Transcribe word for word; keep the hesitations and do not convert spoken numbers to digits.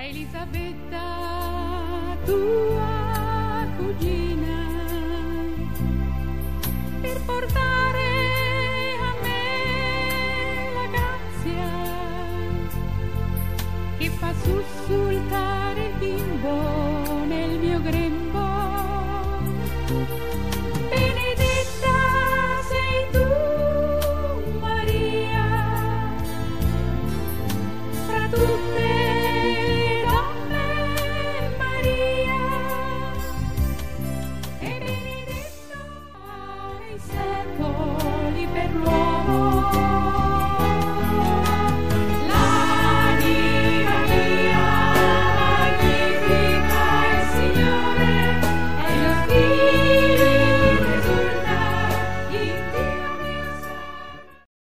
Elisabetta, tua cugina, per portare a me la grazia che fa sussultare il bimbo nel mio grembo.